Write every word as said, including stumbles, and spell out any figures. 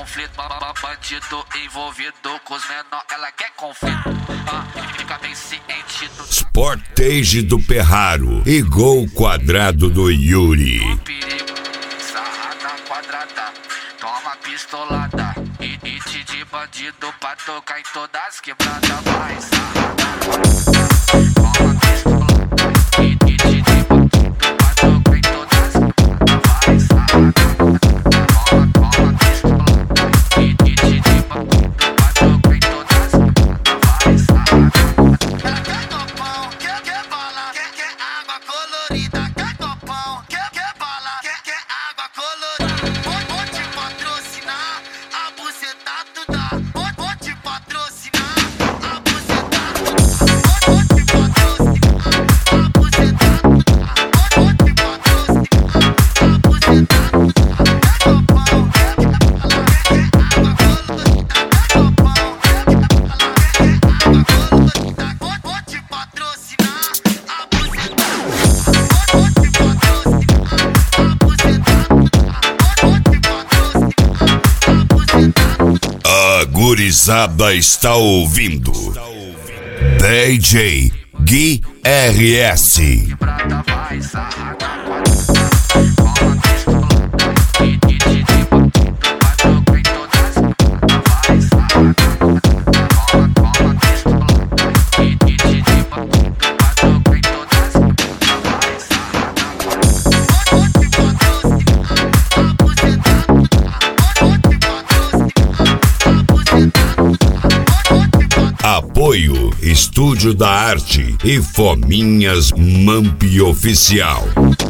conflito. Bandido envolvido com os menor, ela quer conflito. Ah, fica bem ciente do Sportage do Perraro e gol quadrado do Yuri. perigo. Sarrada quadrada, toma pistolada. E hit de bandido pra tocar em todas as quebradas. Vai, sarrada quadrada, toma pistolada. E hit de bandido pra tocar em todas as quebradas. Vai, sarrada quadrada, toma, toma pistolada. E hit de bandido pra tocar em todas as quebradas. Vai, sarrada quadrada. Ela quer copão, quer, quer bala, quer, quer água colorida. Quer copão, quer, quer bala, quer, quer água colorida. Vou, vou te patrocinar, a buceta tu dá. Vou, vou te patrocinar, a buceta tu dá. Vou, vou te patrocinar, a buceta tu dá. Vou, vou te patrocinar, a buceta tu dá. Quer copão, quer, quer bala, quer, quer água colorida. Quer copão, quer, quer bala, quer, quer água colorida. Vou, vou te patrocinar, a buceta tu dá. Vou, vou te patrocinar, a buceta tu dá. Vou, vou te patrocinar, a buceta tu dá. A gurizada está ouvindo D J Gui R S. Quebrada vai, sarrada quadrada, toma pistolada. E hit de bandido pra tocar em todas as quebradas. Vai, sarrada quadrada, toma, toma pistolada. E hit de bandido pra tocar em todas as quebradas. Vai, sarrada quadrada. Vou te patrocinar, a buceta tu dá. Vou te patrocinar, a buceta tu dá. Vou te patrocinar. Apoio Estúdio da Arte e Fominhas Mamp Oficial.